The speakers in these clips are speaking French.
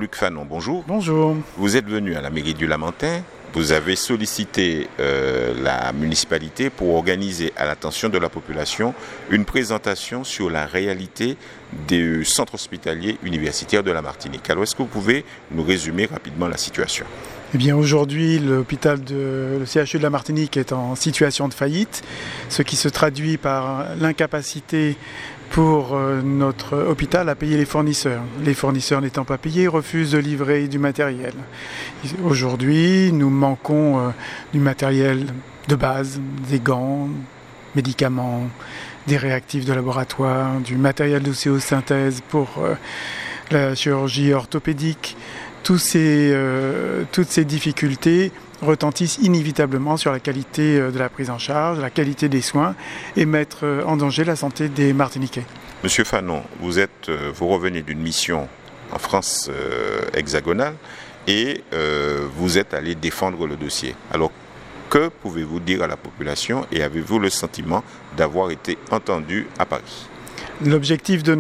Jean-Luc Fanon, bonjour. Bonjour. Vous êtes venu à la mairie du Lamentin. Vous avez sollicité la municipalité pour organiser à l'attention de la population une présentation sur la réalité du centre hospitalier universitaire de la Martinique. Alors, est-ce que vous pouvez nous résumer rapidement la situation ? Eh bien, aujourd'hui, le CHU de la Martinique est en situation de faillite, ce qui se traduit par l'incapacité pour notre hôpital à payer les fournisseurs. Les fournisseurs n'étant pas payés, refusent de livrer du matériel. Aujourd'hui, nous manquons du matériel de base, des gants, médicaments, des réactifs de laboratoire, du matériel d'ostéosynthèse pour la chirurgie orthopédique. Toutes ces difficultés retentissent inévitablement sur la qualité de la prise en charge, la qualité des soins et mettent en danger la santé des Martiniquais. Monsieur Fanon, vous revenez d'une mission en France hexagonale et vous êtes allé défendre le dossier. Alors, que pouvez-vous dire à la population et avez-vous le sentiment d'avoir été entendu à Paris ? L'objectif de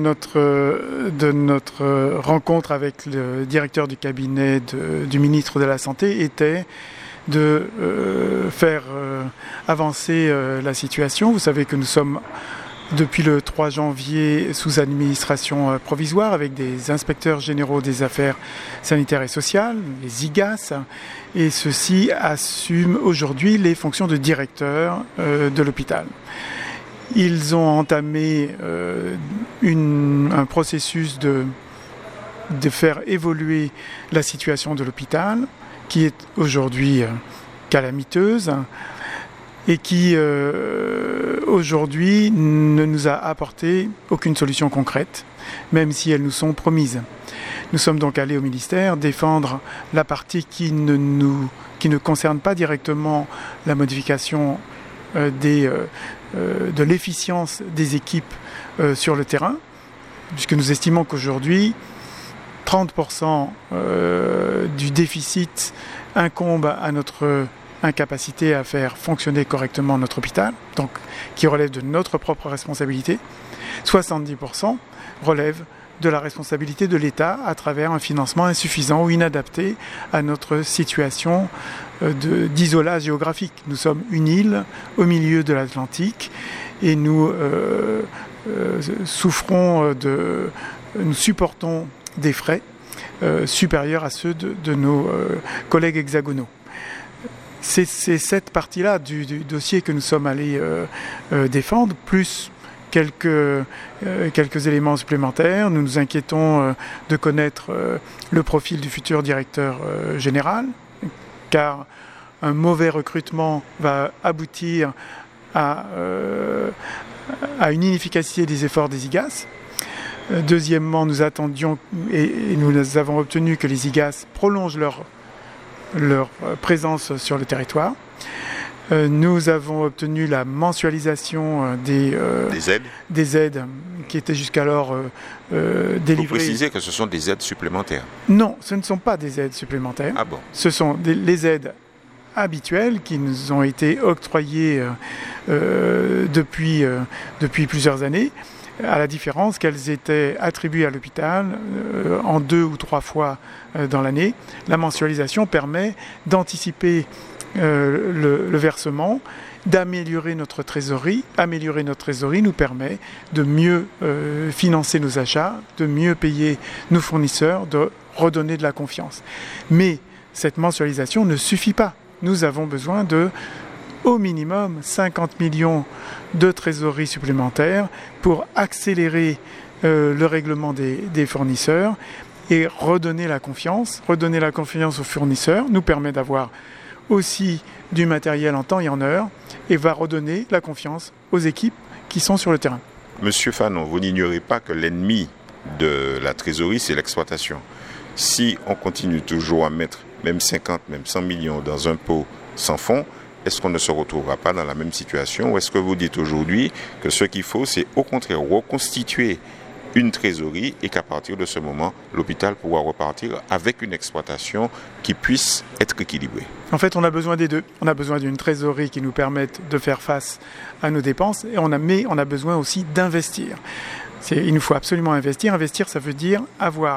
notre rencontre avec le directeur du cabinet du ministre de la Santé était de faire avancer la situation. Vous savez que nous sommes depuis le 3 janvier sous administration provisoire avec des inspecteurs généraux des affaires sanitaires et sociales, les IGAS, et ceux-ci assument aujourd'hui les fonctions de directeur de l'hôpital. Ils ont entamé un processus de faire évoluer la situation de l'hôpital, qui est aujourd'hui calamiteuse et qui aujourd'hui ne nous a apporté aucune solution concrète, même si elles nous sont promises. Nous sommes donc allés au ministère défendre la partie qui ne concerne pas directement la modification de l'efficience des équipes sur le terrain, puisque nous estimons qu'aujourd'hui, 30% du déficit incombe à notre incapacité à faire fonctionner correctement notre hôpital, donc qui relève de notre propre responsabilité. 70% relève de la responsabilité de l'État à travers un financement insuffisant ou inadapté à notre situation d'isolat géographique. Nous sommes une île au milieu de l'Atlantique et nous supportons des frais supérieurs à ceux de nos collègues hexagonaux. C'est cette partie-là du dossier que nous sommes allés défendre, plus quelques éléments supplémentaires. Nous nous inquiétons de connaître le profil du futur directeur général, car un mauvais recrutement va aboutir à une inefficacité des efforts des IGAS. Deuxièmement, nous attendions et nous avons obtenu que les IGAS prolongent leur présence sur le territoire. Nous avons obtenu la mensualisation des aides qui étaient jusqu'alors délivrées. Vous précisez que ce sont des aides supplémentaires ? Non, ce ne sont pas des aides supplémentaires. Ah bon ? Ce sont les aides habituelles qui nous ont été octroyées depuis plusieurs années, à la différence qu'elles étaient attribuées à l'hôpital en 2 ou 3 fois dans l'année. La mensualisation permet d'anticiper le versement, d'améliorer notre trésorerie. Améliorer notre trésorerie nous permet de mieux financer nos achats, de mieux payer nos fournisseurs, de redonner de la confiance. Mais cette mensualisation ne suffit pas. Nous avons besoin au minimum 50 millions de trésorerie supplémentaires pour accélérer le règlement des fournisseurs et redonner la confiance. Redonner la confiance aux fournisseurs nous permet d'avoir aussi du matériel en temps et en heure et va redonner la confiance aux équipes qui sont sur le terrain. Monsieur Fanon, vous n'ignorez pas que l'ennemi de la trésorerie, c'est l'exploitation. Si on continue toujours à mettre même 50, même 100 millions dans un pot sans fond, est-ce qu'on ne se retrouvera pas dans la même situation ou est-ce que vous dites aujourd'hui que ce qu'il faut, c'est au contraire reconstituer une trésorerie et qu'à partir de ce moment, l'hôpital pourra repartir avec une exploitation qui puisse être équilibrée? En fait, on a besoin des deux. On a besoin d'une trésorerie qui nous permette de faire face à nos dépenses, mais on a besoin aussi d'investir. Il nous faut absolument investir. Investir, ça veut dire avoir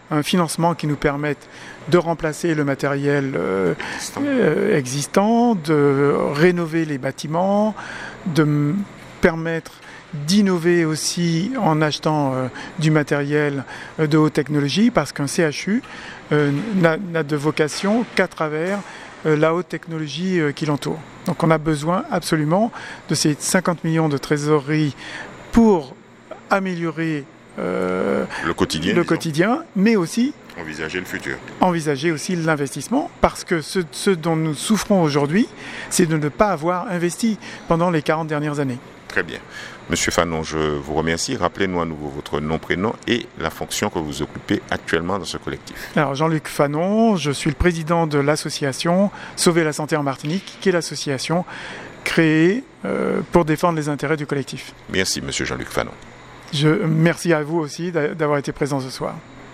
un financement qui nous permette de remplacer le matériel existant, de rénover les bâtiments, de permettre d'innover aussi en achetant du matériel de haute technologie, parce qu'un CHU n'a de vocation qu'à travers la haute technologie qui l'entoure. Donc on a besoin absolument de ces 50 millions de trésorerie pour améliorer le quotidien, mais aussi envisager le futur. Envisager aussi l'investissement, parce que ce dont nous souffrons aujourd'hui, c'est de ne pas avoir investi pendant les 40 dernières années. Très bien. Monsieur Fanon, je vous remercie. Rappelez-nous à nouveau votre nom, prénom et la fonction que vous occupez actuellement dans ce collectif. Alors, Jean-Luc Fanon, je suis le président de l'association Sauver la santé en Martinique, qui est l'association créée pour défendre les intérêts du collectif. Merci, monsieur Jean-Luc Fanon. Merci à vous aussi d'avoir été présent ce soir.